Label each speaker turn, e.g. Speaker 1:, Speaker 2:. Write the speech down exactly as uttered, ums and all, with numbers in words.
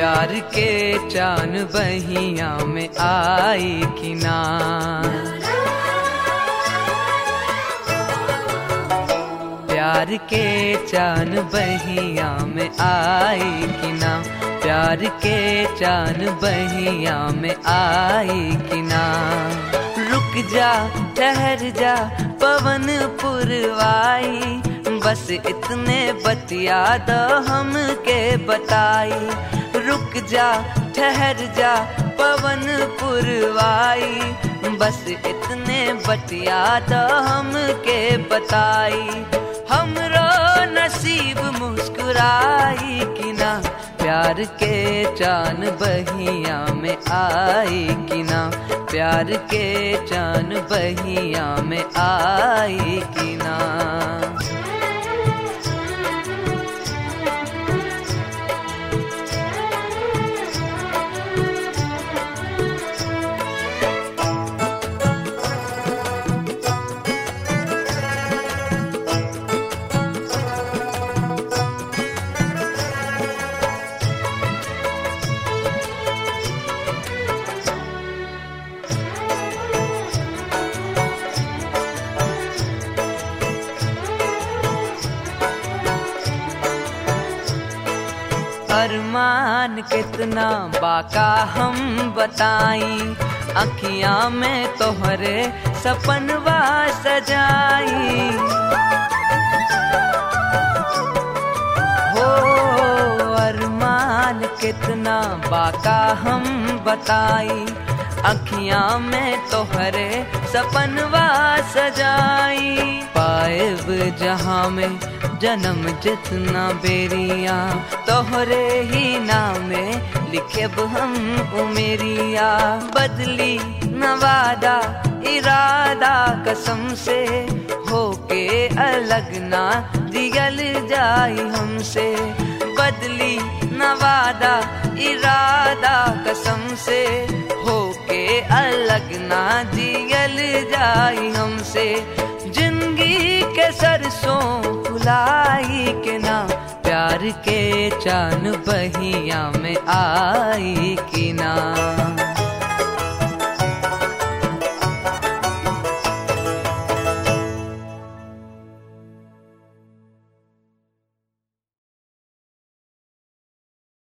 Speaker 1: प्यार के चान बहिया में आई कि ना। प्यार के चान बहिया में आई कि ना, प्यार के चान बहिया में आई कि ना। रुक जा ठहर जा पवन पुरवाई, बस इतने बतिया दो हमके बताई। रुक जा ठहर जा पवन पुरवाई, बस इतने बतिया दो हमके बताई। हमरो नसीब मुस्कुराई कि ना, प्यार के चान बहिया में आई कि ना, प्यार के चान बहिया में आई कि ना। अरमान कितना बाका हम बताई, अखियां में तोहरे सपनवा सजाई। हो अरमान कितना बाका हम बताई, अखियां में तोहरे सपनवा सजाई। पाएब जहां में जन्म जितना बेरिया, तोहरे ही नामे लिखेब हम उमेरिया। बदली नवादा इरादा कसम से, होके अलग ना दियल जाई हमसे। बदली नवादा इरादा कसम से, होके अलग ना दियल जाई हमसे। जिंदगी के सरसों फुलाई के ना, प्यार के चान बहिया में आई कि ना।